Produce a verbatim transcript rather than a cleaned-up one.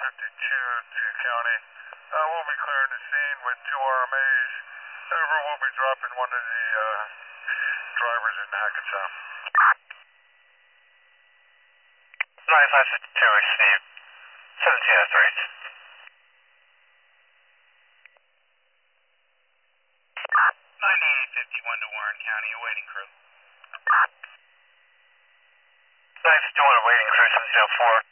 fifty-two to County. Uh, we'll be clearing the scene with two R M As. Over, we'll be dropping one of the uh, drivers in Hackensack. ninety-five fifty-two, I see you. seventeen at three. ninety-eight fifty-one to Warren County, awaiting crew. nine fifty-one awaiting crew seven zero four.